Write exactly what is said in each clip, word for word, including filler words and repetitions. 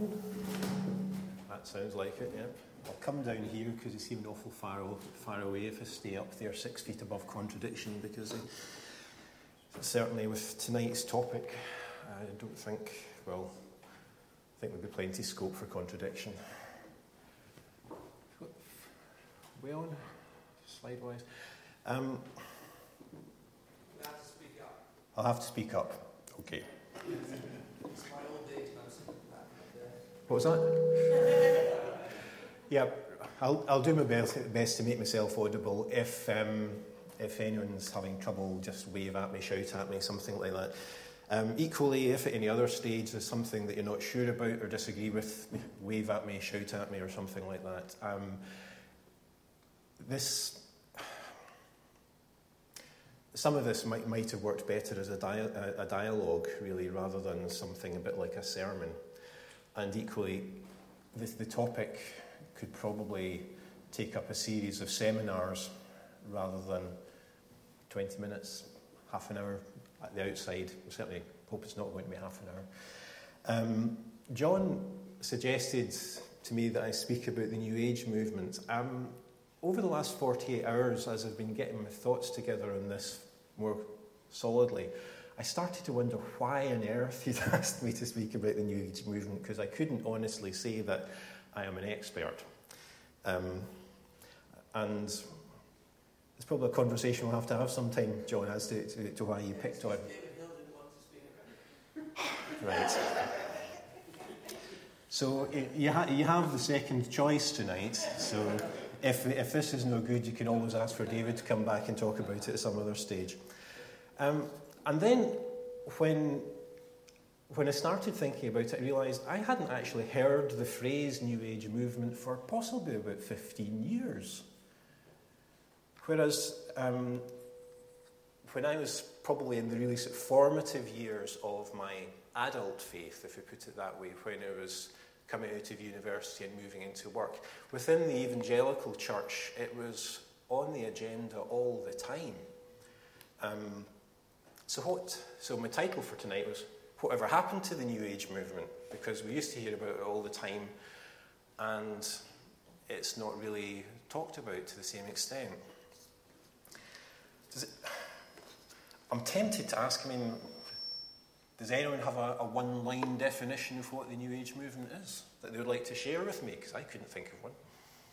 on? That sounds like it, yeah. I'll come down here because you seem awful far, far away if I stay up there six feet above contradiction, because I, certainly with tonight's topic, I don't think, well, I think there'll be plenty of scope for contradiction. Way on, slide-wise. Um, you have to speak up. I'll have to speak up. Okay. It's my old age, and I'm sitting back up there. What was that? Yeah, I'll I'll do my best, best to make myself audible. If um, if anyone's having trouble, just wave at me, shout at me, something like that. Um, equally, if at any other stage there's something that you're not sure about or disagree with, wave at me, shout at me, or something like that. Um, this, some of this might might have worked better as a, dia- a dialogue, really, rather than something a bit like a sermon. And equally, the, the topic could probably take up a series of seminars rather than twenty minutes, half an hour at the outside. I certainly hope it's not going to be half an hour. Um, John suggested to me that I speak about the New Age movement. Um, over the last forty-eight hours, as I've been getting my thoughts together on this more solidly, I started to wonder why on earth he'd asked me to speak about the New Age movement, because I couldn't honestly say that I am an expert. Um, and it's probably a conversation we'll have to have sometime, John, as to, to, to why you picked on. David Hill didn't want to speak about it. Right. So you, ha- you have the second choice tonight. So if if this is no good, you can always ask for David to come back and talk about it at some other stage. Um, and then when when I started thinking about it, I realised I hadn't actually heard the phrase New Age movement for possibly about fifteen years. Whereas um, when I was probably in the really sort of formative years of my adult faith, if we put it that way, when I was coming out of university and moving into work, within the evangelical church, it was on the agenda all the time. Um, so what? So my title for tonight was Whatever Happened to the New Age Movement? Because we used to hear about it all the time, and it's not really talked about to the same extent. Does it, I'm tempted to ask, I mean, does anyone have a, a one-line definition of what the New Age movement is that they would like to share with me? Because I couldn't think of one.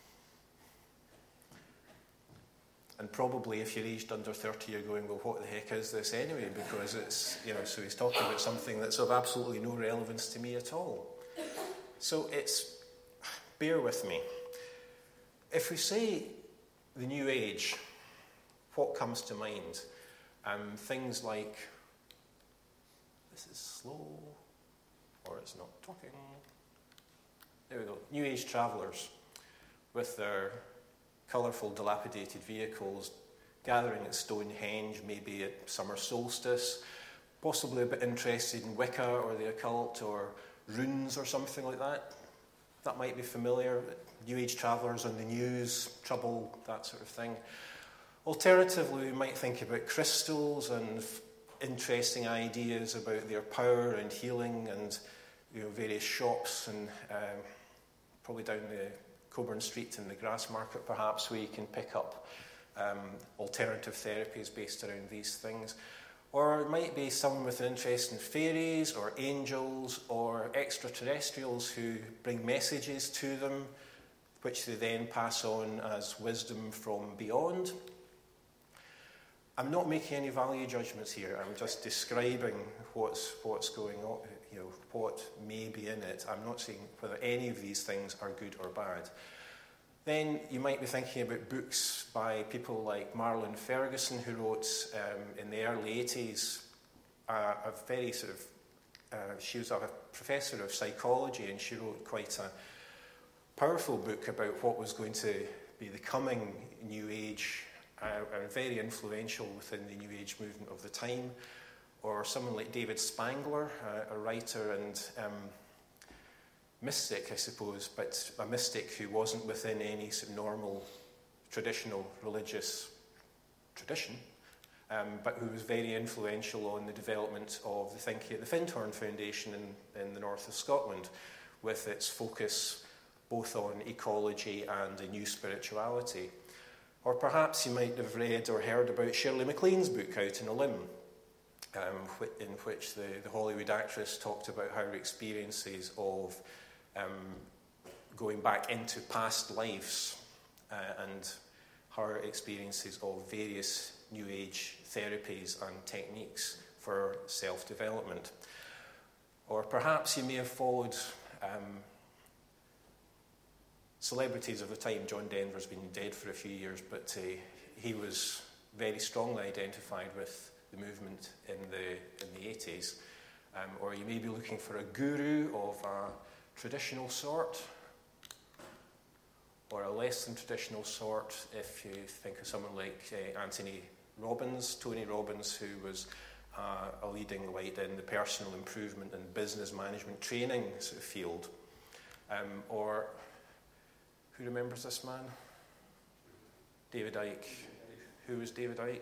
And probably if you're aged under thirty, you're going, well, what the heck is this anyway? Because it's, you know, so he's talking about something that's of absolutely no relevance to me at all. So it's, bear with me. If we say the New Age, what comes to mind? Um, things like, this is slow, or it's not talking. There we go. New Age travellers with their colourful, dilapidated vehicles, gathering at Stonehenge, maybe at summer solstice, possibly a bit interested in Wicca or the occult or runes or something like that. That might be familiar. New Age travellers on the news, trouble, that sort of thing. Alternatively, we might think about crystals and f- interesting ideas about their power and healing, and you know, various shops, and um, probably down the Coburn Street in the Grass Market, perhaps, where you can pick up um, alternative therapies based around these things. Or it might be someone with an interest in fairies or angels or extraterrestrials who bring messages to them, which they then pass on as wisdom from beyond. I'm not making any value judgments here. I'm just describing what's what's going on, you know, what may be in it. I'm not saying whether any of these things are good or bad. Then you might be thinking about books by people like Marlon Ferguson, who wrote um, in the early eighties uh, a very sort of, uh, she was a professor of psychology, and she wrote quite a powerful book about what was going to be the coming New Age, uh, and very influential within the New Age movement of the time. Or someone like David Spangler, uh, a writer and um, mystic, I suppose, but a mystic who wasn't within any sort of normal, traditional religious tradition, um, but who was very influential on the development of the thinking at the Findhorn Foundation in, in the north of Scotland, with its focus both on ecology and a new spirituality. Or perhaps you might have read or heard about Shirley MacLaine's book, Out on a Limb, um, wh- in which the, the Hollywood actress talked about her experiences of um, going back into past lives uh, and her experiences of various New Age therapies and techniques for self-development. Or perhaps you may have followed um, celebrities of the time. John Denver's been dead for a few years, but uh, he was very strongly identified with the movement in the in the eighties. Um, or you may be looking for a guru of a traditional sort, or a less than traditional sort if you think of someone like uh, Anthony Robbins, Tony Robbins, who was uh, a leading light in the personal improvement and business management training sort of field. Um, or, who remembers this man? David Icke. Who was David Icke?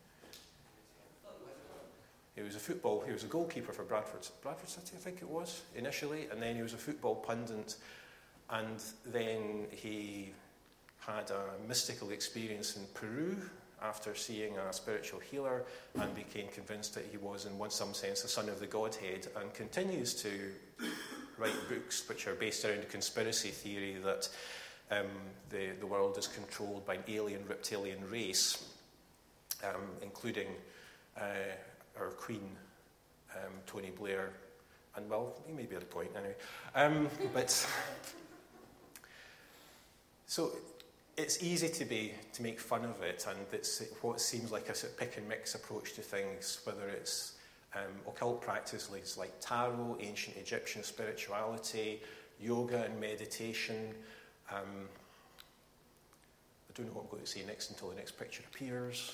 He was a football, he was a goalkeeper for Bradford, Bradford City, I think it was, initially, and then he was a football pundit, and then he had a mystical experience in Peru after seeing a spiritual healer and became convinced that he was, in one some sense, a son of the Godhead, and continues to write books which are based around a conspiracy theory that um, the, the world is controlled by an alien reptilian race, um, including uh, our Queen, um, Tony Blair, and well, he may be at a point anyway. Um, but so it's easy to be to make fun of it, and it's what seems like a sort of pick and mix approach to things, whether it's um, occult practices like tarot, ancient Egyptian spirituality, yoga and meditation. Um, I don't know what I'm going to say next until the next picture appears.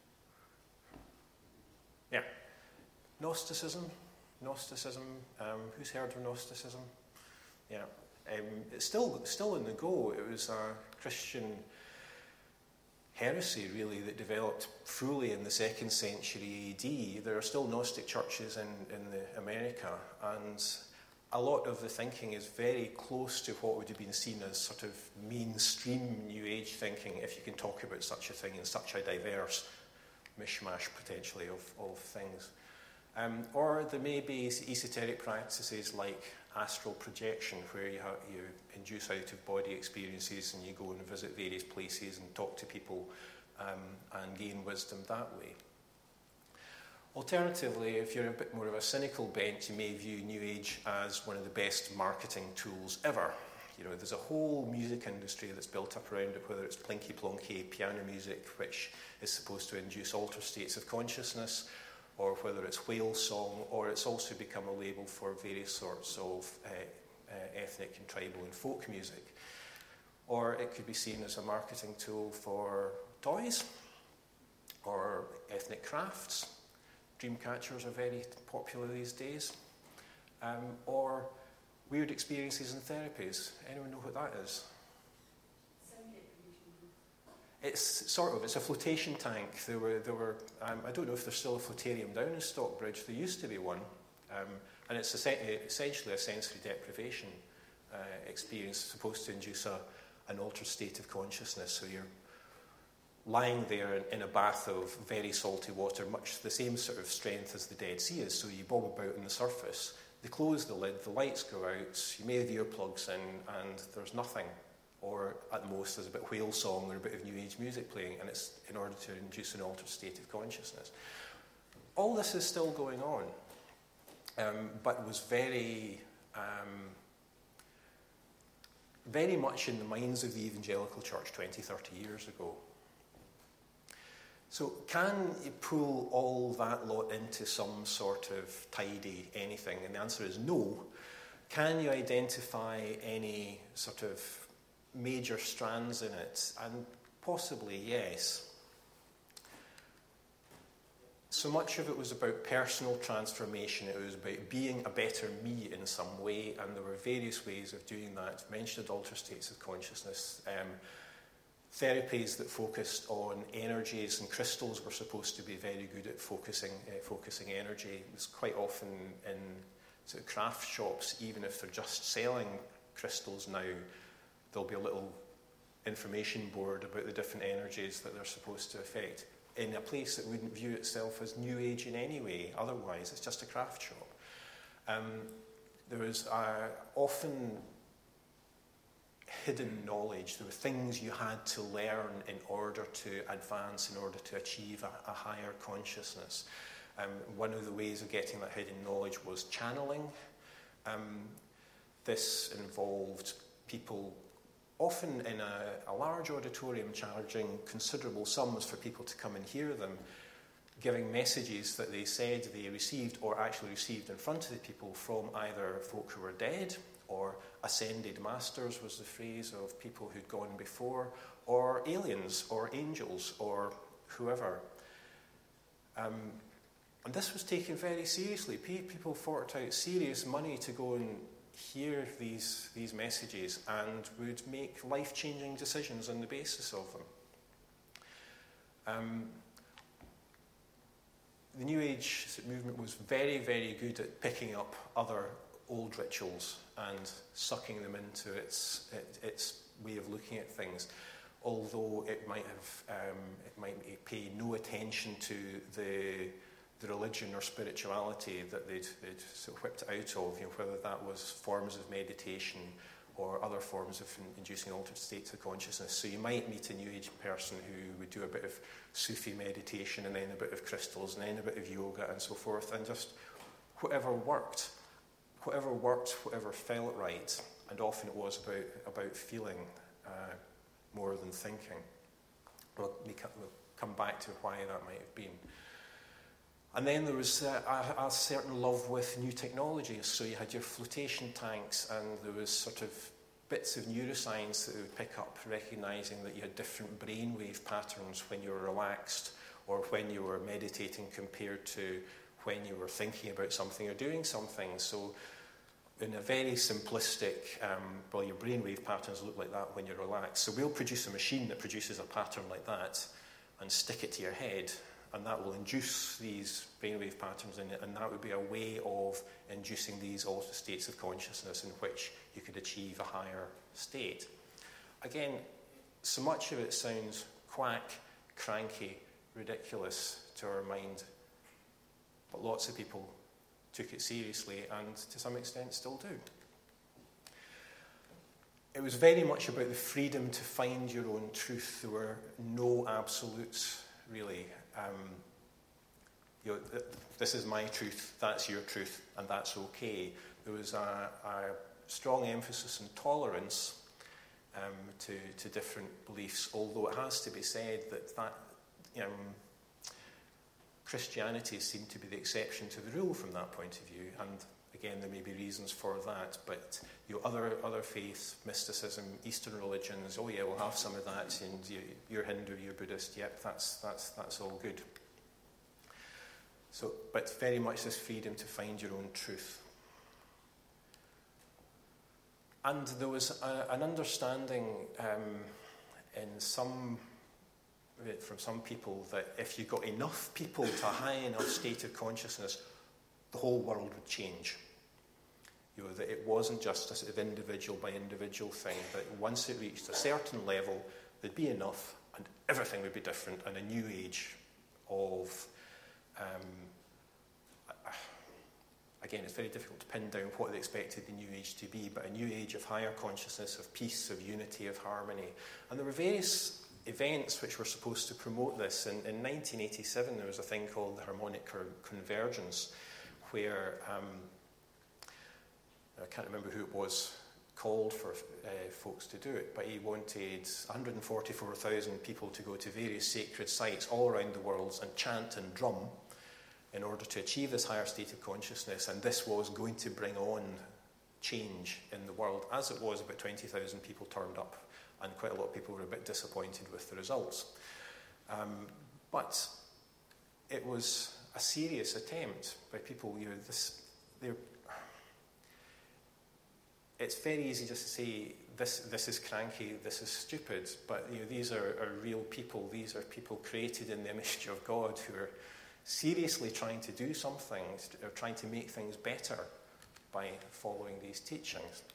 Yeah. Gnosticism. Gnosticism. Um, who's heard of Gnosticism? Yeah. Um, it's still still in the go. It was a Christian heresy, really, that developed fully in the second century A D. There are still Gnostic churches in, in the America, and a lot of the thinking is very close to what would have been seen as sort of mainstream New Age thinking, if you can talk about such a thing in such a diverse mishmash, potentially, of, of things. Um, or there may be esoteric practices like astral projection, where you, have, you induce out-of-body experiences and you go and visit various places and talk to people um, and gain wisdom that way. Alternatively, if you're a bit more of a cynical bent, you may view New Age as one of the best marketing tools ever. You know, there's a whole music industry that's built up around it, whether it's plinky plonky piano music, which is supposed to induce altered states of consciousness, or whether it's whale song, or it's also become a label for various sorts of uh, uh, ethnic and tribal and folk music. Or it could be seen as a marketing tool for toys, or ethnic crafts. Dream catchers are very popular these days. Um, or weird experiences and therapies. Anyone know what that is? It's sort of, it's a flotation tank. There were, there were. Um, I don't know if there's still a flotarium down in Stockbridge. There used to be one. Um, and it's essentially a sensory deprivation uh, experience, supposed to induce a, an altered state of consciousness. So you're lying there in, in a bath of very salty water, much the same sort of strength as the Dead Sea is. So you bob about on the surface. They close the lid, the lights go out, you may have earplugs in, and there's nothing. Or at most there's a bit of whale song or a bit of New Age music playing, and it's in order to induce an altered state of consciousness. All this is still going on, um, but was very, um, very much in the minds of the evangelical church twenty, thirty years ago. So can you pull all that lot into some sort of tidy anything? And the answer is no. Can you identify any sort of major strands in it? And possibly yes. So much of it was about personal transformation. It was about being a better me in some way, and there were various ways of doing that. I mentioned altered states of consciousness. Um, therapies that focused on energies, and crystals were supposed to be very good at focusing uh, focusing energy. It was quite often in So craft shops, even if they're just selling crystals now, there'll be a little information board about the different energies that they're supposed to affect in a place that wouldn't view itself as New Age in any way. Otherwise, it's just a craft shop. Um, there is uh, often hidden knowledge. There were things you had to learn in order to advance, in order to achieve a, a higher consciousness. Um, one of the ways of getting that hidden knowledge was channeling. Um, this involved people often in a, a large auditorium charging considerable sums for people to come and hear them, giving messages that they said they received or actually received in front of the people from either folk who were dead, or ascended masters was the phrase of people who'd gone before, or aliens or angels or whoever. Um, and this was taken very seriously. People forked out serious money to go and hear these, these messages and would make life-changing decisions on the basis of them. Um, the New Age movement was very, very good at picking up other old rituals and sucking them into its it, its way of looking at things, although it might have um, it might pay no attention to the the religion or spirituality that they'd, they'd sort of whipped out of, you know, whether that was forms of meditation or other forms of inducing altered states of consciousness. So you might meet a New Age person who would do a bit of Sufi meditation and then a bit of crystals and then a bit of yoga and so forth, and just whatever worked. Whatever worked, whatever felt right, and often it was about, about feeling uh, more than thinking. We'll, we'll come back to why that might have been. And then there was uh, a, a certain love with new technologies. So you had your flotation tanks, and there was sort of bits of neuroscience that they would pick up, recognising that you had different brainwave patterns when you were relaxed or when you were meditating compared to when you were thinking about something or doing something. So in a very simplistic, um, well, your brainwave patterns look like that when you're relaxed. So we'll produce a machine that produces a pattern like that and stick it to your head, and that will induce these brainwave patterns in it, and that would be a way of inducing these altered states of consciousness in which you could achieve a higher state. Again, so much of it sounds quack, cranky, ridiculous to our mind, but lots of people took it seriously and to some extent still do. It was very much about the freedom to find your own truth. There were no absolutes, really. Um, you know, th- this is my truth, that's your truth, and that's okay. There was a, a strong emphasis on tolerance um, to, to different beliefs, although it has to be said that that um, Christianity seemed to be the exception to the rule from that point of view, and again, there may be reasons for that, but you know, other other faiths, mysticism, Eastern religions, oh yeah, we'll have some of that, and you, you're Hindu, you're Buddhist, yep, that's that's that's all good. So, but very much this freedom to find your own truth. And there was a, an understanding um, in some from some people that if you got enough people to a high enough state of consciousness, the whole world would change. You know, that it wasn't just a sort of individual by individual thing, that once it reached a certain level, there'd be enough and everything would be different, and a new age of, um, again, it's very difficult to pin down what they expected the new age to be, but a new age of higher consciousness, of peace, of unity, of harmony. And there were various events which were supposed to promote this. In, in nineteen eighty-seven, there was a thing called the Harmonic Convergence, where um, I can't remember who it was called for uh, folks to do it, but he wanted one hundred forty-four thousand people to go to various sacred sites all around the world and chant and drum in order to achieve this higher state of consciousness, and this was going to bring on change in the world. As it was, about twenty thousand people turned up, and quite a lot of people were a bit disappointed with the results. Um, but it was a serious attempt by people. You know, this, they're, it's very easy just to say, this, this is cranky, this is stupid, but you know, these are, are real people. These are people created in the image of God who are seriously trying to do something, are trying to make things better by following these teachings.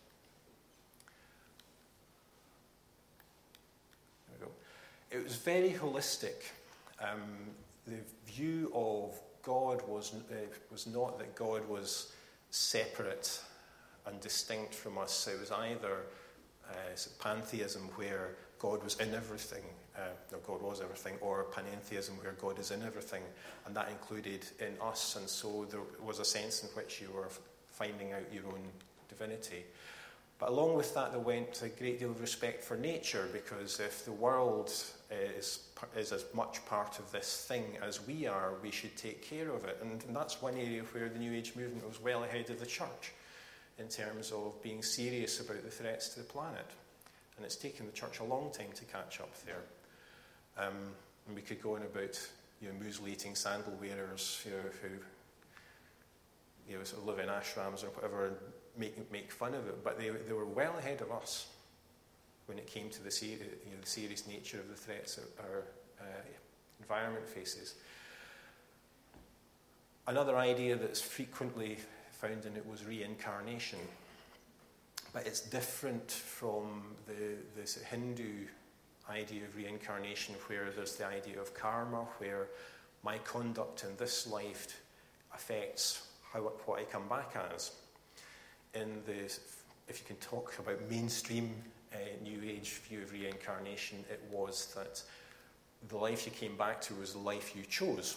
There we go. It was very holistic. Um, the view of God was, uh, was not that God was separate and distinct from us. It was either uh, pantheism, where God was in everything, uh, no, God was everything, or panentheism, where God is in everything, and that included in us, and so there was a sense in which you were finding out your own divinity. But along with that, there went a great deal of respect for nature, because if the world is, is as much part of this thing as we are, we should take care of it. And, and that's one area where the New Age movement was well ahead of the church in terms of being serious about the threats to the planet. And it's taken the church a long time to catch up there. Um, and we could go on about, you know, muesli-eating sandal wearers, you know, who, you know, sort of live in ashrams or whatever and make make fun of it. But they they were well ahead of us when it came to the, ser- you know, the serious nature of the threats that our uh, environment faces. Another idea that's frequently found in it was reincarnation. But it's different from the this Hindu idea of reincarnation, where there's the idea of karma, where my conduct in this life affects how what I come back as. In the, if you can talk about mainstream uh, New Age view of reincarnation, it was that the life you came back to was the life you chose.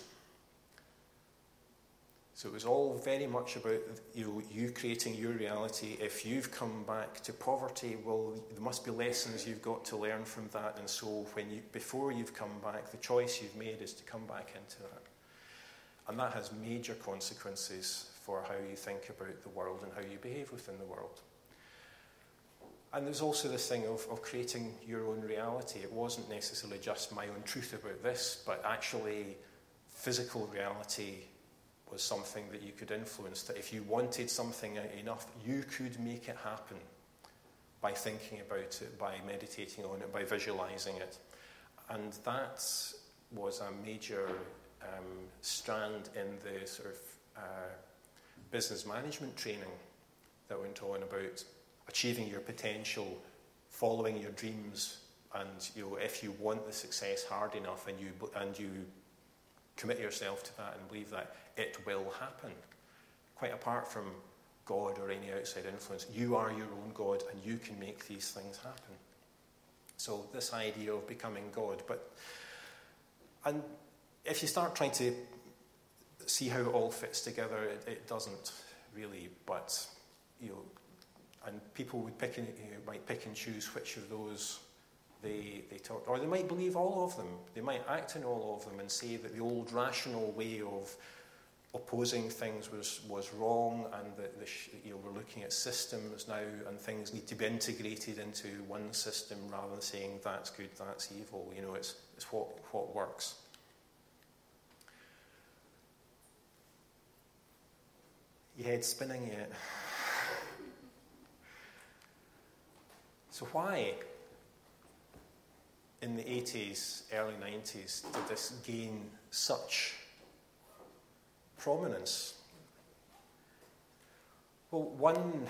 So it was all very much about, you know, you creating your reality. If you've come back to poverty, well, there must be lessons you've got to learn from that. And so when you, before you've come back, the choice you've made is to come back into that. And that has major consequences for how you think about the world and how you behave within the world. And there's also this thing of, of creating your own reality. It wasn't necessarily just my own truth about this, but actually physical reality was something that you could influence, that if you wanted something enough, you could make it happen by thinking about it, by meditating on it, by visualizing it. And that was a major um, strand in the sort of uh, business management training that went on about achieving your potential, following your dreams, and, you know, if you want the success hard enough and you and you commit yourself to that and believe that, it will happen. Quite apart from God or any outside influence, you are your own God and you can make these things happen. So this idea of becoming God, but and if you start trying to see how it all fits together, it, it doesn't really. But you know, and people would pick and, you know, might pick and choose which of those they they talk, or they might believe all of them. They might act in all of them and say that the old rational way of opposing things was, was wrong, and that the, you know, we're looking at systems now, and things need to be integrated into one system rather than saying that's good, that's evil. You know, it's it's what what works. Your head's spinning yet? So why, in the eighties, early nineties, did this gain such prominence? Well, one,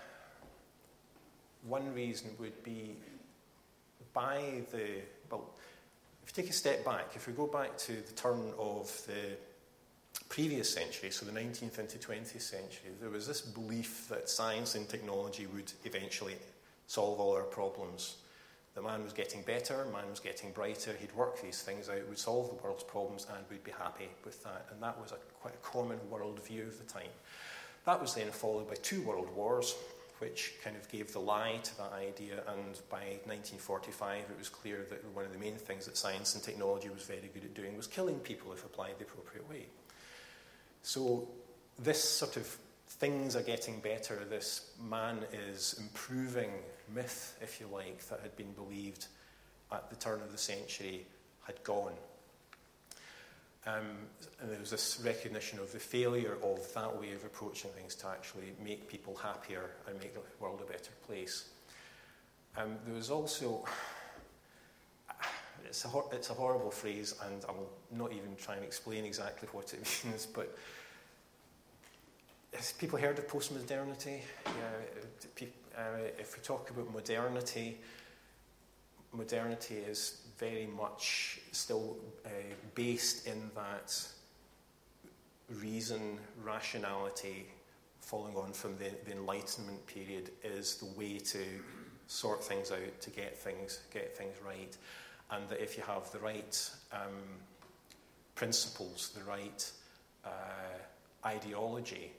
one reason would be by the, well, if you take a step back, if we go back to the turn of the previous century, so the nineteenth into twentieth century, there was this belief that science and technology would eventually solve all our problems. The man was getting better, man was getting brighter, he'd work these things out, would solve the world's problems, and we'd be happy with that. And that was a quite a common world view of the time. That was then followed by two world wars, which kind of gave the lie to that idea, and by nineteen forty-five it was clear that one of the main things that science and technology was very good at doing was killing people if applied the appropriate way. So this sort of things are getting better, this man is improving myth, if you like, that had been believed at the turn of the century had gone. Um, and there was this recognition of the failure of that way of approaching things to actually make people happier and make the world a better place. Um, there was also, it's a, it's a horrible phrase, and I'll not even try and explain exactly what it means, but has people heard of postmodernity? Yeah, uh, if we talk about modernity, modernity is very much still uh, based in that reason, rationality, following on from the, the Enlightenment period, is the way to sort things out, to get things get things right, and that if you have the right um, principles, the right uh, ideology,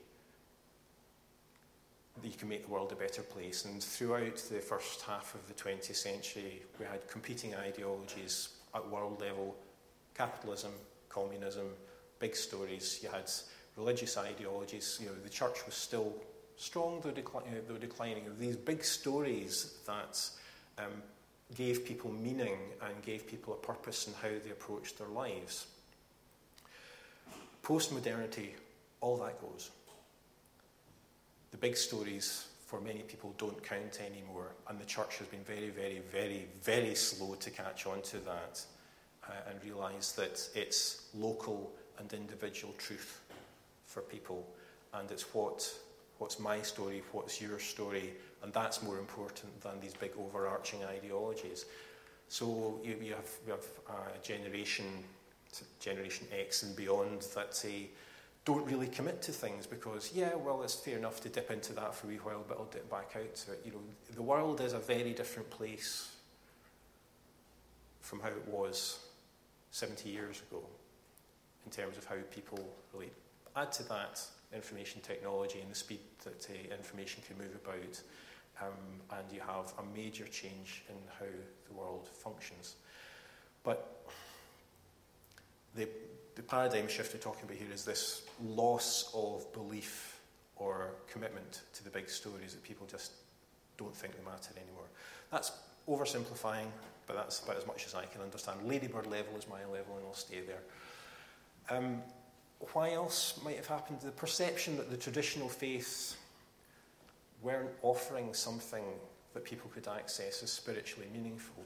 that you can make the world a better place. And throughout the first half of the twentieth century, we had competing ideologies at world level: capitalism, communism, big stories. You had religious ideologies. You know, the church was still strong, though, decli- though declining. These big stories that um, gave people meaning and gave people a purpose in how they approached their lives. Postmodernity, all that goes. The big stories, for many people, don't count anymore, and the church has been very, very, very, very slow to catch on to that uh, and realise that it's local and individual truth for people, and it's what what's my story, what's your story, and that's more important than these big overarching ideologies. So you, you have we have a generation, Generation X and beyond, that say, don't really commit to things because, yeah, well, it's fair enough to dip into that for a wee while, but I'll dip back out to it. You know, the world is a very different place from how it was seventy years ago in terms of how people relate. Add to that information technology and the speed that uh, information can move about, um, and you have a major change in how the world functions. But the The paradigm shift we're talking about here is this loss of belief or commitment to the big stories, that people just don't think they matter anymore. That's oversimplifying, but that's about as much as I can understand. Ladybird level is my level, and I'll stay there. Um, why else might have happened? The perception that the traditional faiths weren't offering something that people could access as spiritually meaningful.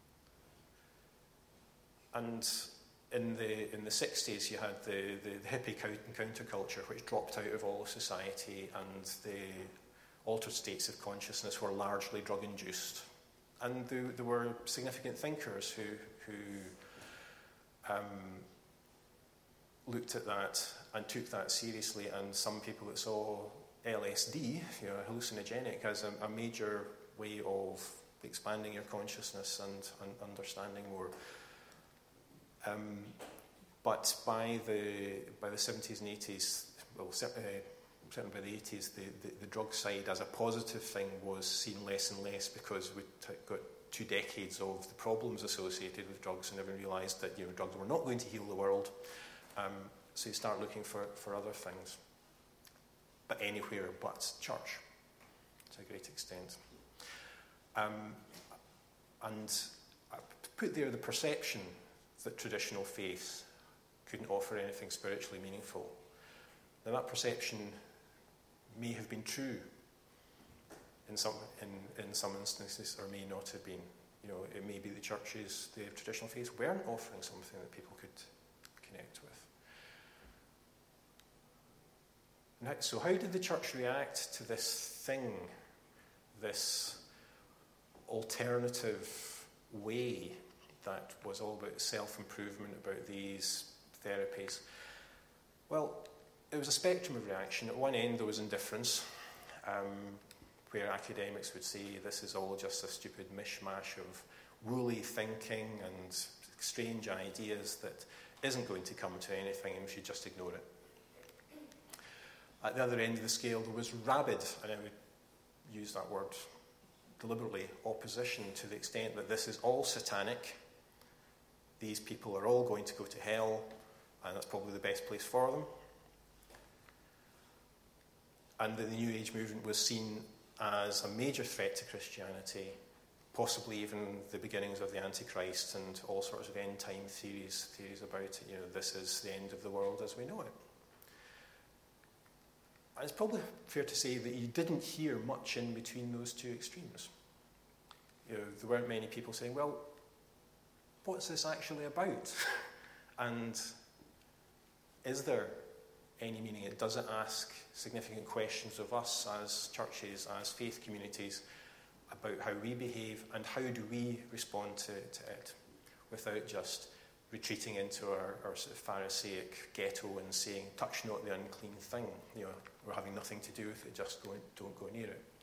And In the in the sixties, you had the, the, the hippie counterculture, which dropped out of all of society, and the altered states of consciousness were largely drug-induced. And there, there were significant thinkers who who um, looked at that and took that seriously, and some people that saw L S D, you know, hallucinogenic, as a, a major way of expanding your consciousness and, and understanding more. Um, but by the by the seventies and eighties, well, certainly, uh, certainly by the eighties, the, the, the drug side as a positive thing was seen less and less, because we t- got two decades of the problems associated with drugs, and everyone realised that, you know, drugs were not going to heal the world. Um, so you start looking for, for other things, but anywhere but church, to a great extent. Um, and I put there the perception that traditional faith couldn't offer anything spiritually meaningful. Now, that perception may have been true in some in, in some instances, or may not have been. You know, it may be the churches, the traditional faiths, weren't offering something that people could connect with. Now, so how did the church react to this thing, this alternative way that was all about self-improvement, about these therapies? Well, it was a spectrum of reaction. At one end, there was indifference, um, where academics would say this is all just a stupid mishmash of woolly thinking and strange ideas that isn't going to come to anything, and we should just ignore it. At the other end of the scale, there was rabid, and I would use that word deliberately, opposition, to the extent that this is all satanic. These people are all going to go to hell, and that's probably the best place for them. And the New Age movement was seen as a major threat to Christianity, possibly even the beginnings of the Antichrist and all sorts of end-time theories, theories about it. You know, this is the end of the world as we know it. And it's probably fair to say that you didn't hear much in between those two extremes. You know, there weren't many people saying, well, what's this actually about? And is there any meaning. It doesn't ask significant questions of us as churches, as faith communities, about how we behave and how do we respond to, to it, without just retreating into our, our sort of Pharisaic ghetto and saying, touch not the unclean thing. You know, we're having nothing to do with it, just go, don't go near it.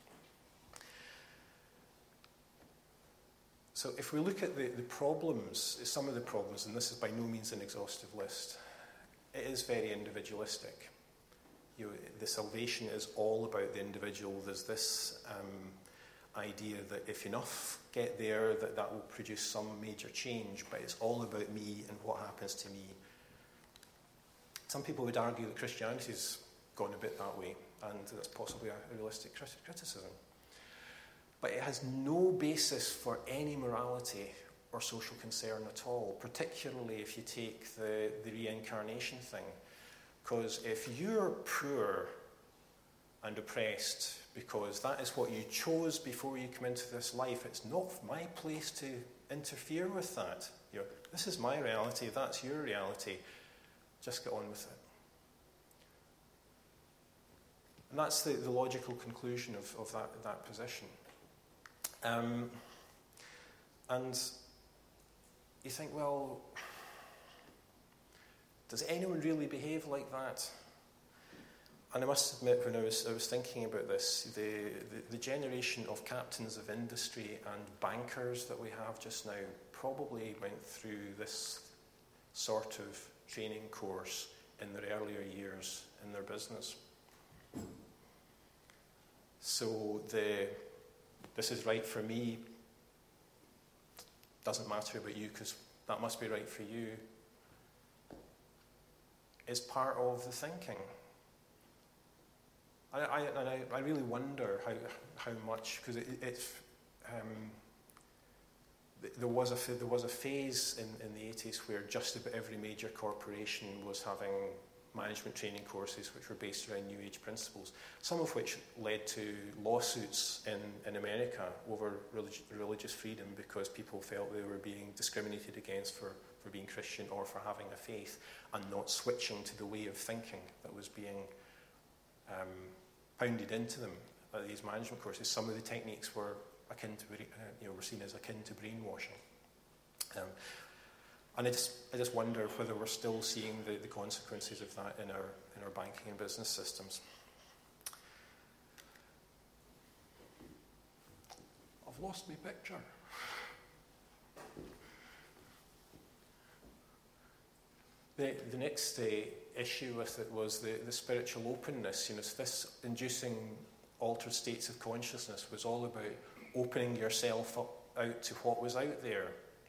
So if we look at the, the problems, some of the problems, and this is by no means an exhaustive list, it is very individualistic. You know, the salvation is all about the individual. There's this um, idea that if enough get there, that that will produce some major change, but it's all about me and what happens to me. Some people would argue that Christianity's gone a bit that way, and that's possibly a realistic criticism. But it has no basis for any morality or social concern at all, particularly if you take the, the reincarnation thing. Because if you're poor and oppressed because that is what you chose before you come into this life, it's not my place to interfere with that. You know, this is my reality, that's your reality. Just get on with it. And that's the, the logical conclusion of, of that, that position. Um, and you think, well, does anyone really behave like that? And I must admit, when I was I was thinking about this, the, the, the generation of captains of industry and bankers that we have just now probably went through this sort of training course in their earlier years in their business. So the this is right for me, doesn't matter about you because that must be right for you, is part of the thinking. I, I, and I, I really wonder how how much, because it, it um, there was a there was a phase in, in the eighties where just about every major corporation was having management training courses which were based around New Age principles, some of which led to lawsuits in, in America over relig- religious freedom because people felt they were being discriminated against for, for being Christian or for having a faith and not switching to the way of thinking that was being um, pounded into them by these management courses. Some of the techniques were akin to, uh, you know, were seen as akin to brainwashing. Um, And I just, I just wonder whether we're still seeing the, the consequences of that in our in our banking and business systems. I've lost my picture. The the next uh, issue with it was the, the spiritual openness. You know, so this inducing altered states of consciousness was all about opening yourself up out to what was out there,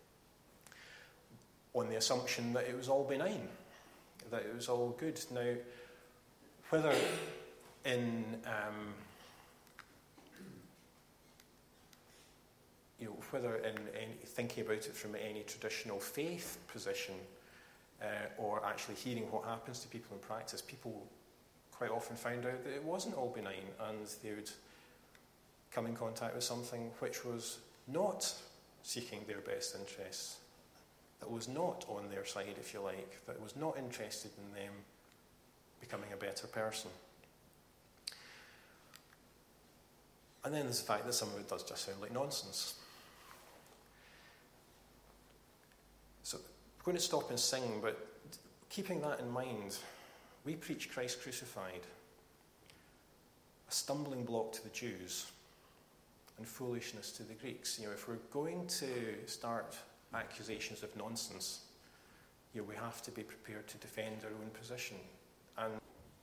on the assumption that it was all benign, that it was all good. Now, whether in um, you know, whether in any, thinking about it from any traditional faith position, uh, or actually hearing what happens to people in practice, people quite often found out that it wasn't all benign, and they would come in contact with something which was not seeking their best interests, that was not on their side, if you like, that was not interested in them becoming a better person. And then there's the fact that some of it does just sound like nonsense. So we're going to stop and sing, but keeping that in mind, we preach Christ crucified, a stumbling block to the Jews and foolishness to the Greeks. You know, if we're going to start accusations of nonsense, you know, we have to be prepared to defend our own position. And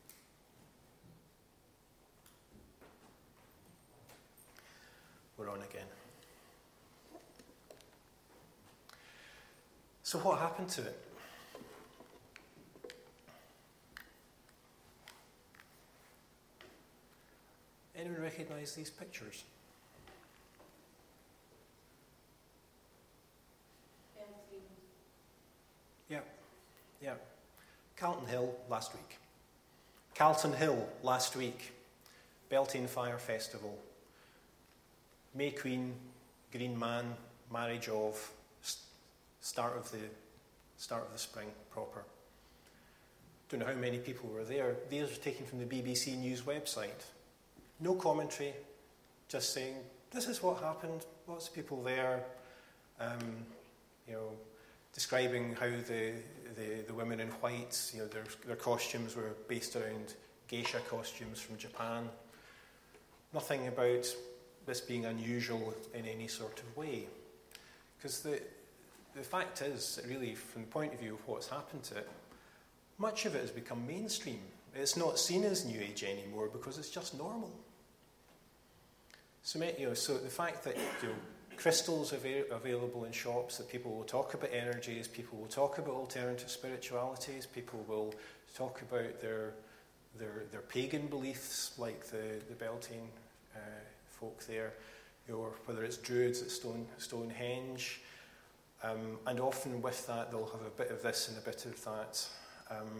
we're on again. So what happened to it? Anyone recognise these pictures? Yeah, yeah. Calton Hill last week. Calton Hill last week. Beltane Fire Festival. May Queen, Green Man, marriage of, start of the start of the spring proper. don't know how many people were there. These are taken from the B B C News website. No commentary, just saying, this is what happened, lots of people there, um, you know, describing how the, the, the women in white, you know, their, their costumes were based around geisha costumes from Japan. Nothing about this being unusual in any sort of way. Because the, the fact is, that really, from the point of view of what's happened to it, much of it has become mainstream. It's not seen as New Age anymore because it's just normal. So, you know, so the fact that, you know, crystals are av- available in shops, that people will talk about energies, people will talk about alternative spiritualities, people will talk about their their, their pagan beliefs, like the, the Beltane uh, folk there, you know, or whether it's Druids at Stone, Stonehenge. Um, and often with that, they'll have a bit of this and a bit of that. Um,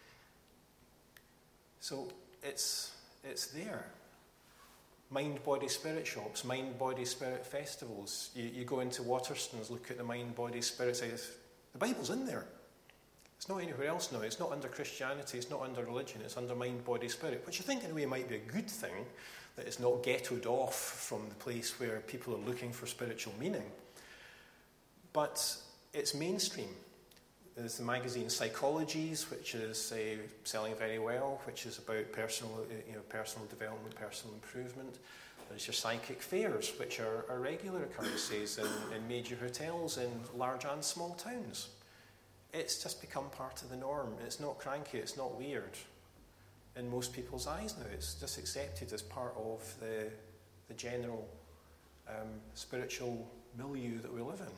so it's it's there. Mind, body, spirit shops, mind, body, spirit festivals. You, you go into Waterstones, look at the mind, body, spirit side. The Bible's in there. It's not anywhere else now. It's not under Christianity. It's not under religion. It's under mind, body, spirit, which I think in a way might be a good thing, that it's not ghettoed off from the place where people are looking for spiritual meaning. But it's mainstream. There's the magazine Psychologies, which is uh, selling very well, which is about personal, uh, you know, personal development, personal improvement. There's your psychic fairs, which are, are regular occurrences in, in major hotels in large and small towns. It's just become part of the norm. It's not cranky, it's not weird in most people's eyes now. It's just accepted as part of the, the general um, spiritual milieu that we live in.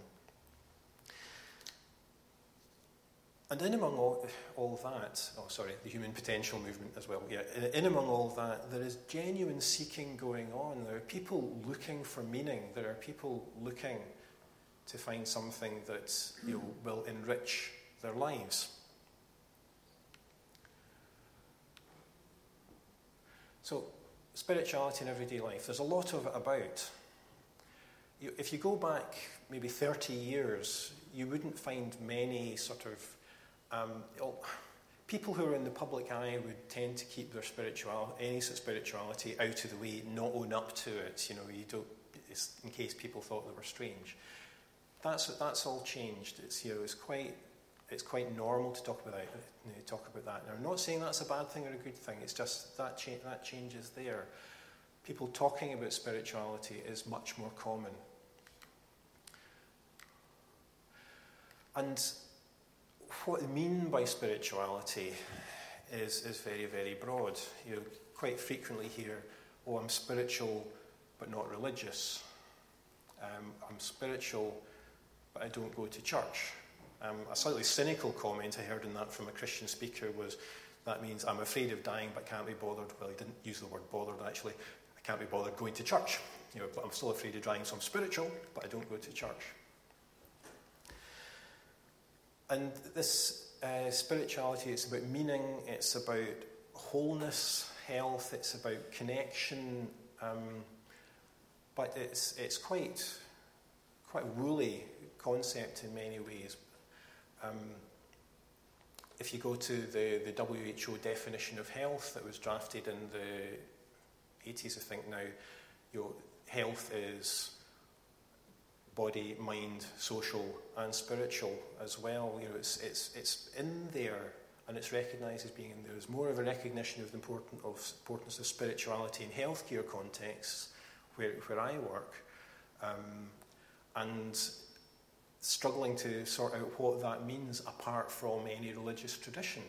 And in among all, all that, oh sorry, the human potential movement as well, yeah, in, in among all that, there is genuine seeking going on. There are people looking for meaning. There are people looking to find something that, you know, will enrich their lives. So, spirituality in everyday life, there's a lot of it about. You, if you go back maybe thirty years, you wouldn't find many sort of Um, people who are in the public eye would tend to keep their spirituality, any sort of spirituality, out of the way, not own up to it. You know, you don't, it's in case people thought they were strange. That's that's all changed. It's, you know, it's quite it's quite normal to talk about that. You know, talk about that. Now, I'm not saying that's a bad thing or a good thing. It's just that cha- that change is there. People talking about spirituality is much more common. And what they mean by spirituality is, is very, very broad. You quite frequently hear, oh, I'm spiritual but not religious. Um, I'm spiritual but I don't go to church. Um, a slightly cynical comment I heard in that from a Christian speaker was, that means I'm afraid of dying but can't be bothered. Well, he didn't use the word bothered actually. I can't be bothered going to church. You know, but I'm still afraid of dying, so I'm spiritual but I don't go to church. And this uh, spirituality, it's about meaning, it's about wholeness, health, it's about connection, um, but it's it's quite quite a woolly concept in many ways. Um, if you go to the, the W H O definition of health that was drafted in the eighties, I think now, you know, health is body, mind, social, and spiritual as well. You know, it's it's it's in there, and it's recognised as being in there. There's more of a recognition of the important of importance of spirituality in healthcare contexts, where where I work, um, and struggling to sort out what that means apart from any religious tradition.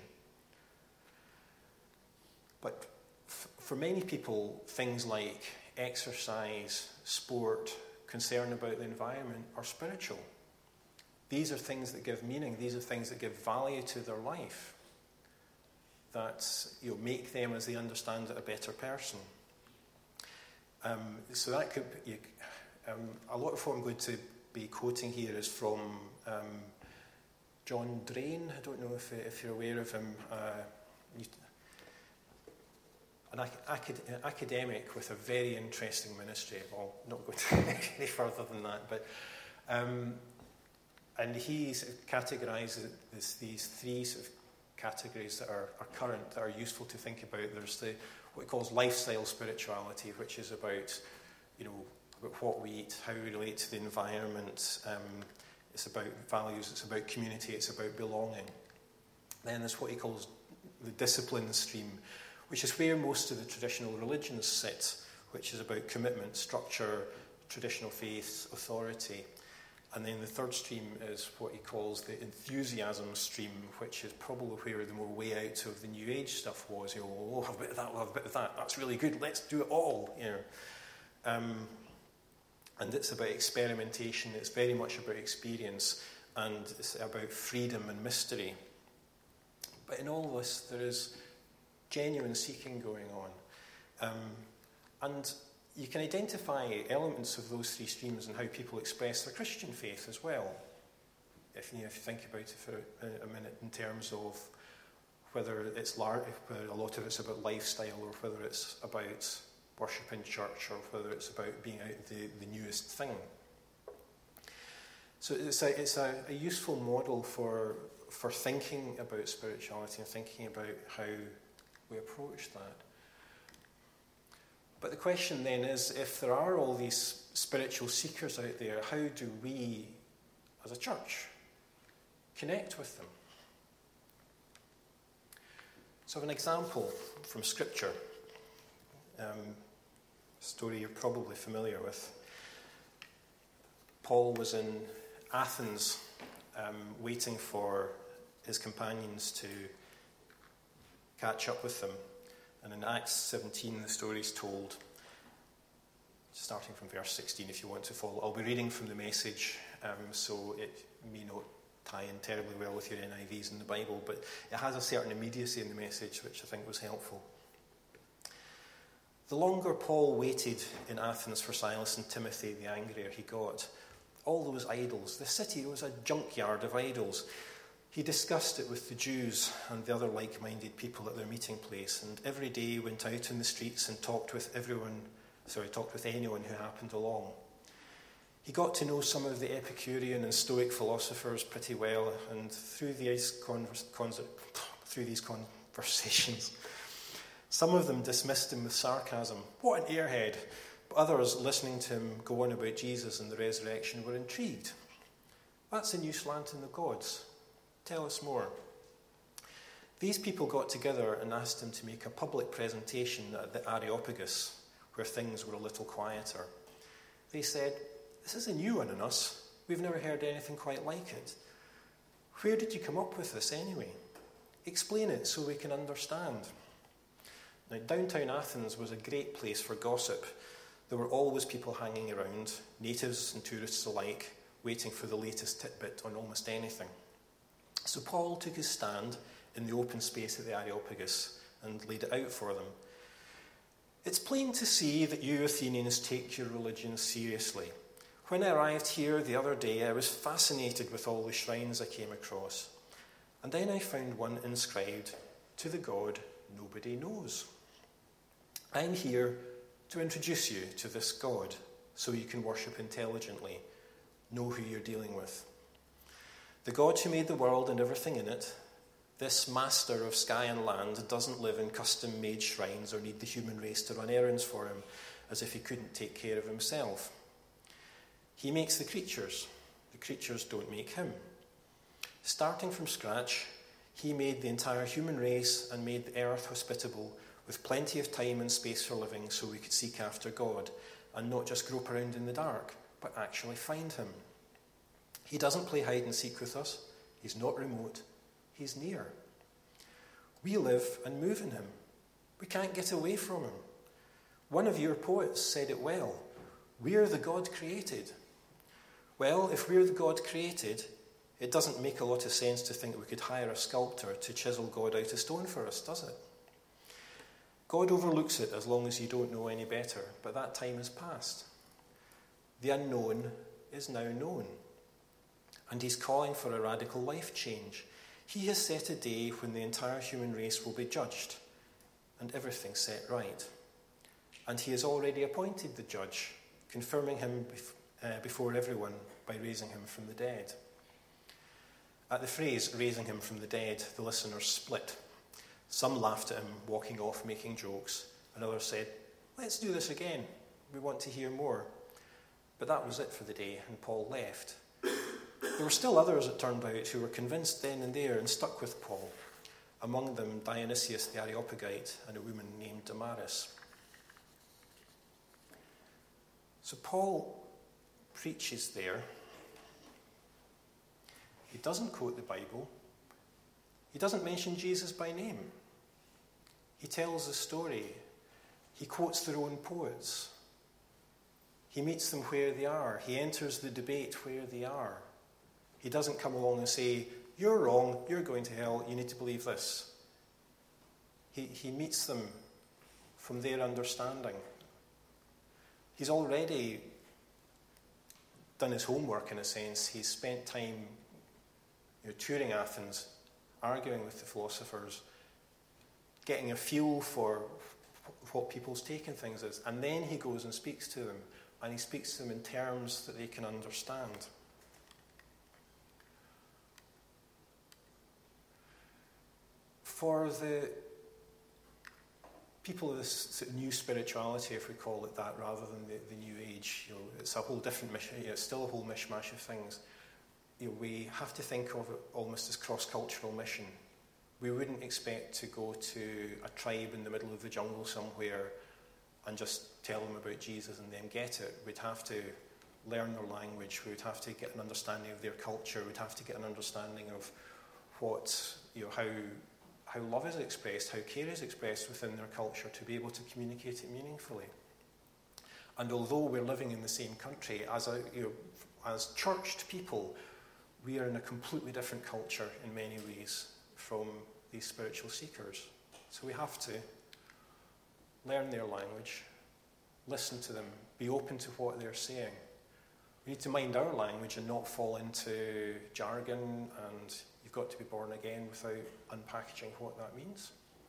But f- for many people, things like exercise, sport, concern about the environment are spiritual. These are things that give meaning. These are things that give value to their life, that, you know, make them, as they understand it, a better person. Um, so that could you, um, a lot of what I'm going to be quoting here is from um, John Drain. I don't know if if you're aware of him. Uh, An acad- academic with a very interesting ministry. I'll not go any further than that, but um, and he categorises this, these three sort of categories that are, are current, that are useful to think about. There's the what he calls lifestyle spirituality, which is about, you know, about what we eat, how we relate to the environment. Um, it's about values, it's about community, it's about belonging. Then there's what he calls the discipline stream, which is where most of the traditional religions sit, which is about commitment, structure, traditional faith, authority. And then the third stream is what he calls the enthusiasm stream, which is probably where the more way out of the New Age stuff was. You know, oh, we'll have a bit of that, we'll have a bit of that. That's really good. Let's do it all. You know, um, and it's about experimentation. It's very much about experience, and it's about freedom and mystery. But in all this, there is genuine seeking going on, um, and you can identify elements of those three streams and how people express their Christian faith as well. If you, know, if you think about it for a, a minute in terms of whether it's large, whether a lot of it's about lifestyle, or whether it's about worship in church, or whether it's about being out the, the newest thing. So it's a it's a, a useful model for for thinking about spirituality and thinking about how we approach that. But the question then is, if there are all these spiritual seekers out there, how do we, as a church, connect with them? So an example from Scripture, um, a story you're probably familiar with. Paul was in Athens um, waiting for his companions to catch up with them. And in Acts seventeen, the story is told, starting from verse sixteen, if you want to follow. I'll be reading from the Message, um, so it may not tie in terribly well with your N I Vs in the Bible, but it has a certain immediacy in the Message, which I think was helpful. The longer Paul waited in Athens for Silas and Timothy, the angrier he got. All those idols, the city was a junkyard of idols. He discussed it with the Jews and the other like-minded people at their meeting place, and every day went out in the streets and talked with everyone, sorry, talked with anyone who happened along. He got to know some of the Epicurean and Stoic philosophers pretty well, and through these converse, cons- through these conversations, some of them dismissed him with sarcasm. What an airhead! But others, listening to him go on about Jesus and the resurrection, were intrigued. That's a new slant in the gods. Tell us more. These people got together and asked him to make a public presentation at the Areopagus, where things were a little quieter. They said, "This is a new one on us. We've never heard anything quite like it. Where did you come up with this anyway? Explain it so we can understand." Now, downtown Athens was a great place for gossip. There were always people hanging around, natives and tourists alike, waiting for the latest tidbit on almost anything. So Paul took his stand in the open space at the Areopagus and laid it out for them. "It's plain to see that you Athenians take your religion seriously. When I arrived here the other day, I was fascinated with all the shrines I came across. And then I found one inscribed, 'To the God nobody knows.' I'm here to introduce you to this God so you can worship intelligently, know who you're dealing with. The God who made the world and everything in it, this master of sky and land, doesn't live in custom-made shrines or need the human race to run errands for him as if he couldn't take care of himself. He makes the creatures. The creatures don't make him. Starting from scratch, he made the entire human race and made the earth hospitable with plenty of time and space for living so we could seek after God and not just grope around in the dark, but actually find him. He doesn't play hide and seek with us. He's not remote. He's near. We live and move in him. We can't get away from him. One of your poets said it well. We're the God created. Well, if we're the God created, it doesn't make a lot of sense to think we could hire a sculptor to chisel God out of stone for us, does it? God overlooks it as long as you don't know any better, but that time is past. The unknown is now known. And he's calling for a radical life change. He has set a day when the entire human race will be judged and everything set right. And he has already appointed the judge, confirming him bef- uh, before everyone by raising him from the dead. At the phrase, raising him from the dead, the listeners split. Some laughed at him, walking off, making jokes, and others said, let's do this again. We want to hear more. But that was it for the day, and Paul left. There were still others, it turned out, who were convinced then and there and stuck with Paul. Among them, Dionysius the Areopagite and a woman named Damaris. So Paul preaches there. He doesn't quote the Bible. He doesn't mention Jesus by name. He tells the story. He quotes their own poets. He meets them where they are. He enters the debate where they are. He doesn't come along and say, you're wrong, you're going to hell, you need to believe this. He, he meets them from their understanding. He's already done his homework in a sense. He's spent time you know, touring Athens, arguing with the philosophers, getting a feel for what people's take on things is. And then he goes and speaks to them. And he speaks to them in terms that they can understand. For the people of this sort of new spirituality, if we call it that, rather than the, the new age, you know, it's a whole different mission. You know, it's still a whole mishmash of things. You know, we have to think of it almost as cross-cultural mission. We wouldn't expect to go to a tribe in the middle of the jungle somewhere and just tell them about Jesus and them get it. We'd have to learn their language. We would have to get an understanding of their culture. We'd have to get an understanding of what, you know, how how love is expressed, how care is expressed within their culture to be able to communicate it meaningfully. And although we're living in the same country, as a, you know, as churched people, we are in a completely different culture in many ways from these spiritual seekers. So we have to learn their language, listen to them, be open to what they're saying. We need to mind our language and not fall into jargon, and you've got to be born again without unpackaging what that means.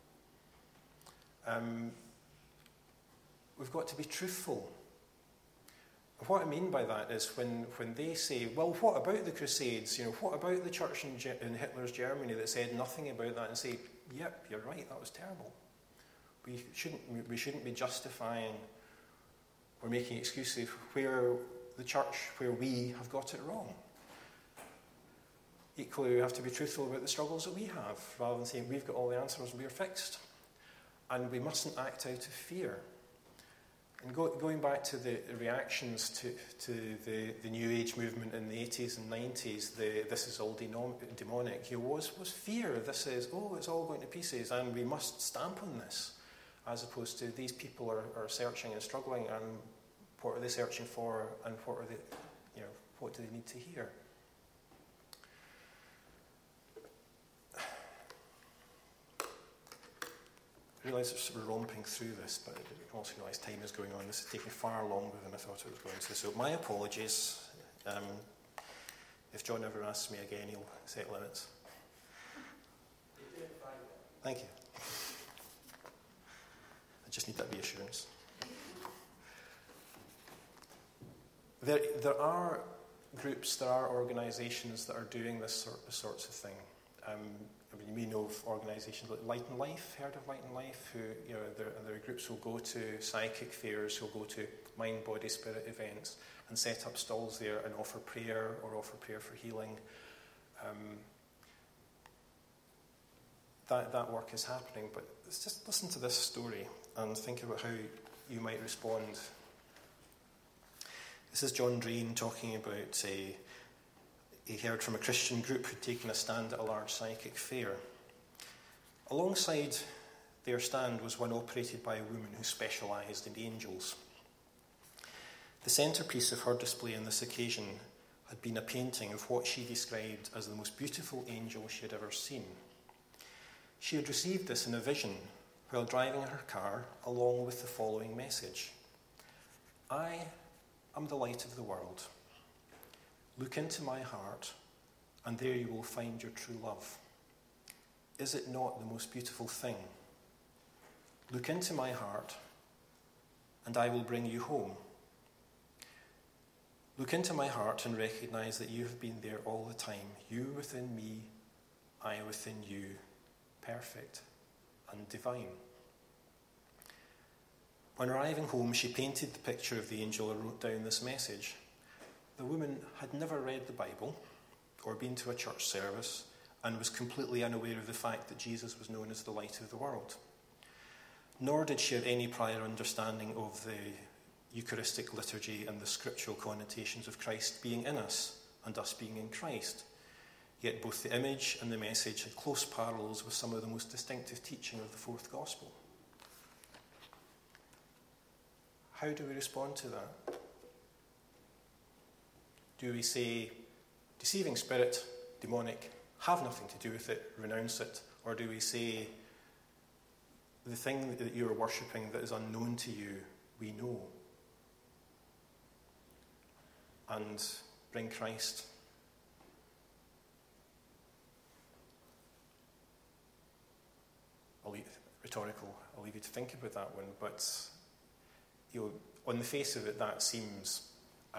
Um, we've got to be truthful. What I mean by that is when, when they say, well, what about the Crusades? You know, what about the church in, Ge- in Hitler's Germany that said nothing about that, and say, yep, you're right, that was terrible. We shouldn't, we shouldn't be justifying or making excuses where the church, where we have got it wrong. Equally, we have to be truthful about the struggles that we have, rather than saying we've got all the answers, we're fixed. And we mustn't act out of fear. And go, going back to the reactions to, to the, the New Age movement in the eighties and nineties, the this is all denom- demonic, there was, was fear. This is, oh, it's all going to pieces, and we must stamp on this. As opposed to these people are, are searching and struggling, and what are they searching for, and what are they, you know, what do they need to hear? I realise we're romping through this, but I also realise time is going on. This is taking far longer than I thought it was going to. So my apologies. Um, if John ever asks me again, he'll set limits. Thank you. I just need that reassurance. There, there are groups, there are organisations that are doing this sort, this sorts of thing. Um, I mean, you may know of organisations like Light and Life. Heard of Light and Life? Who, you know, there, there are groups who go to psychic fairs, who go to mind, body, spirit events, and set up stalls there and offer prayer or offer prayer for healing. Um, that that work is happening, but let's just listen to this story and think about how you might respond. This is John Drain talking about a. He heard from a Christian group who'd taken a stand at a large psychic fair. Alongside their stand was one operated by a woman who specialised in angels. The centrepiece of her display on this occasion had been a painting of what she described as the most beautiful angel she had ever seen. She had received this in a vision while driving in her car, along with the following message: I am the light of the world. Look into my heart, and there you will find your true love. Is it not the most beautiful thing? Look into my heart, and I will bring you home. Look into my heart and recognize that you have been there all the time. You within me, I within you, perfect and divine. On arriving home, she painted the picture of the angel and wrote down this message. The woman had never read the Bible or been to a church service and was completely unaware of the fact that Jesus was known as the light of the world. Nor did she have any prior understanding of the Eucharistic liturgy and the scriptural connotations of Christ being in us and us being in Christ. Yet both the image and the message had close parallels with some of the most distinctive teaching of the fourth gospel. How do we respond to that? Do we say, deceiving spirit, demonic, have nothing to do with it, renounce it? Or do we say, the thing that you are worshipping that is unknown to you, we know, and bring Christ? I'll leave, rhetorical, I'll leave you to think about that one, but you know, on the face of it, that seems um,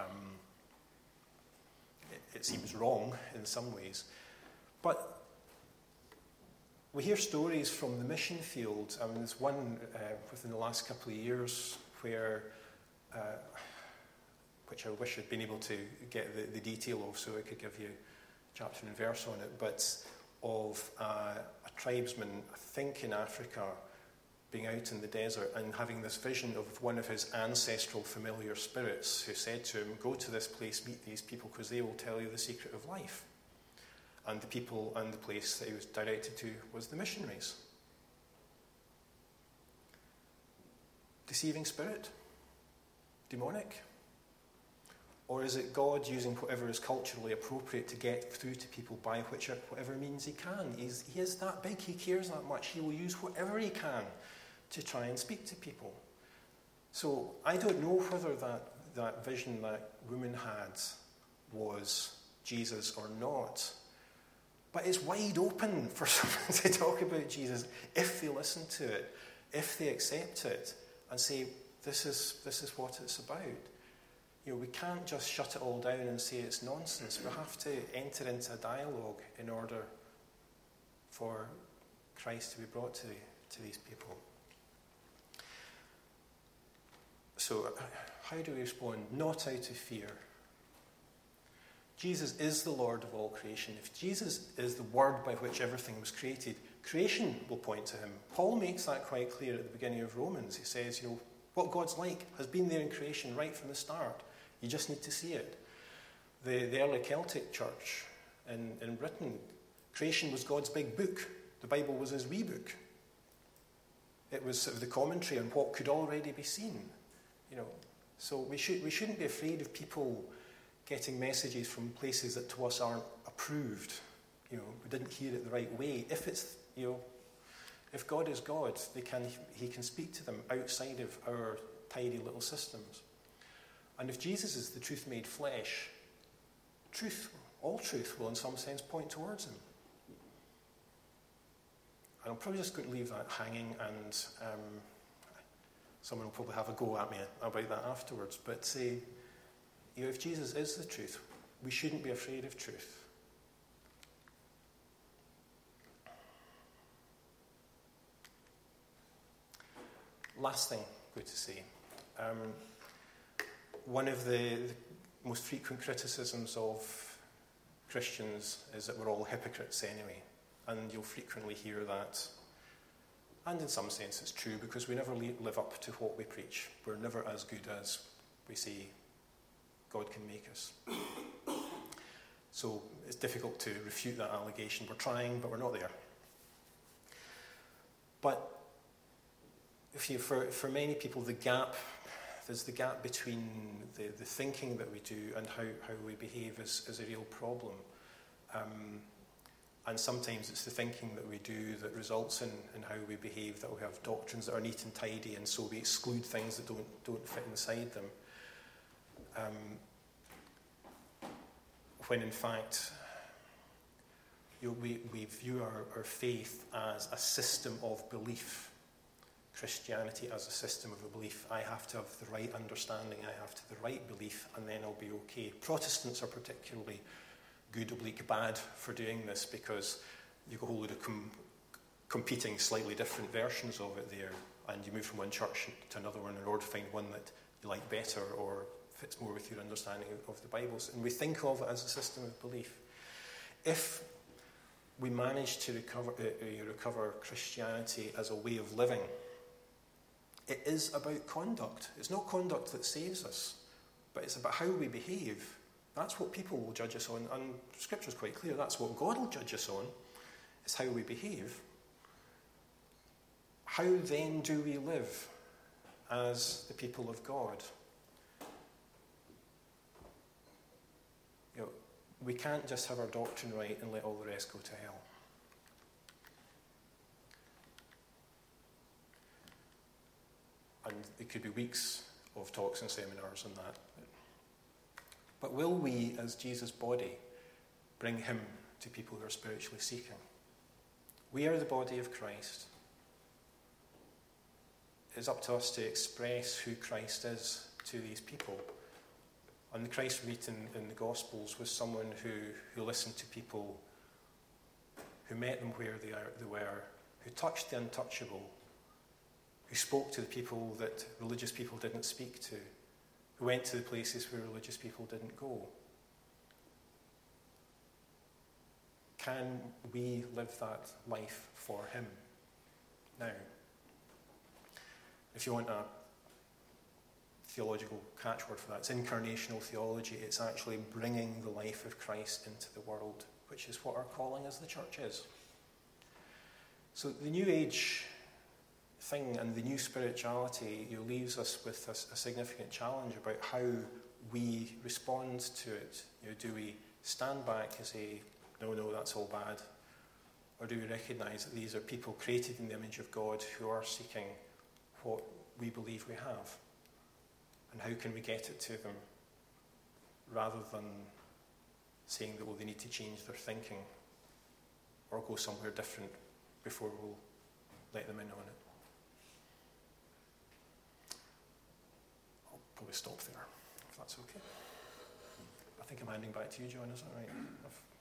it, it seems wrong in some ways. But we hear stories from the mission field. I mean, there's one uh, within the last couple of years where, uh, which I wish I'd been able to get the, the detail of so I could give you chapter and verse on it, but of uh, a tribesman, I think in Africa, being out in the desert and having this vision of one of his ancestral familiar spirits who said to him, go to this place, meet these people, because they will tell you the secret of life. And the people and the place that he was directed to was the missionaries. Deceiving spirit? Demonic? Or is it God using whatever is culturally appropriate to get through to people by which, whatever means he can? He's, he is that big, he cares that much, he will use whatever he can to try and speak to people. So I don't know whether that, that vision that woman had was Jesus or not. But it's wide open for someone to talk about Jesus if they listen to it, if they accept it, and say, this is this is what it's about. You know, we can't just shut it all down and say it's nonsense. We have to enter into a dialogue in order for Christ to be brought to, to these people. So, how do we respond? Not out of fear. Jesus is the Lord of all creation. If Jesus is the word by which everything was created, creation will point to him. Paul makes that quite clear at the beginning of Romans. He says, you know, what God's like has been there in creation right from the start. You just need to see it. The, the early Celtic church in, in Britain, creation was God's big book. The Bible was his wee book. It was sort of the commentary on what could already be seen. You know, so we should we shouldn't be afraid of people getting messages from places that to us aren't approved. You know, we didn't hear it the right way. If it's, you know, if God is God, they can he can speak to them outside of our tidy little systems. And if Jesus is the truth made flesh, truth, all truth will in some sense point towards him. And I'm probably just going to leave that hanging, and um, someone will probably have a go at me about that afterwards. But say, you know, if Jesus is the truth, we shouldn't be afraid of truth. Last thing I'm going to say. Um, one of the, the most frequent criticisms of Christians is that we're all hypocrites anyway. And you'll frequently hear that. And in some sense it's true, because we never live up to what we preach. We're never as good as we say God can make us. So it's difficult to refute that allegation. We're trying, but we're not there. But if you, for, for many people, the gap, there's the gap between the, the thinking that we do and how, how we behave is, is a real problem. Um, and sometimes it's the thinking that we do that results in, in how we behave, that we have doctrines that are neat and tidy, and so we exclude things that don't, don't fit inside them. Um, when in fact, you know, we, we view our, our faith as a system of belief Christianity as a system of a belief. I have to have the right understanding, I have to have the right belief, and then I'll be okay. Protestants are particularly good, oblique, bad for doing this because you've got a whole load of com- competing, slightly different versions of it there, and you move from one church to another one in order to find one that you like better or fits more with your understanding of the Bibles. And we think of it as a system of belief. If we manage to recover, uh, recover Christianity as a way of living, it is about conduct. It's not conduct that saves us, but it's about how we behave. That's what people will judge us on, and Scripture is quite clear. That's what God will judge us on, is how we behave. How then do we live as the people of God? You know, we can't just have our doctrine right and let all the rest go to hell. And it could be weeks of talks and seminars on that. But will we, as Jesus' body, bring him to people who are spiritually seeking? We are the body of Christ. It's up to us to express who Christ is to these people. And the Christ we meet in, in the Gospels was someone who, who listened to people, who met them where they, are, they were, who touched the untouchable, who spoke to the people that religious people didn't speak to, who went to the places where religious people didn't go. Can we live that life for him now? If you want a theological catchword for that, it's incarnational theology. It's actually bringing the life of Christ into the world, which is what our calling as the church is. So the New Age thing and the new spirituality, you know, leaves us with a, a significant challenge about how we respond to it. You know, do we stand back and say, no, no, that's all bad? Or do we recognise that these are people created in the image of God who are seeking what we believe we have? And how can we get it to them rather than saying that, well, they need to change their thinking or go somewhere different before we'll let them in on it? I'll probably stop there, if that's okay. I think I'm handing back to you, John, is that right? I've